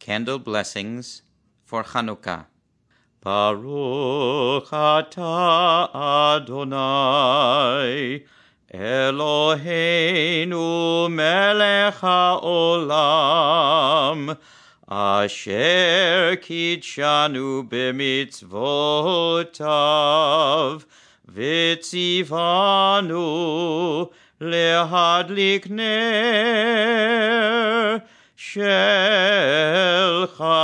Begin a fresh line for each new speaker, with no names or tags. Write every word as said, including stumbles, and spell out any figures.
Candle Blessings for Chanukah. Baruch atah Adonai, Eloheinu melech haolam, asher kitshanu b'mitzvotav, v'tzivanu lehadlik ner shel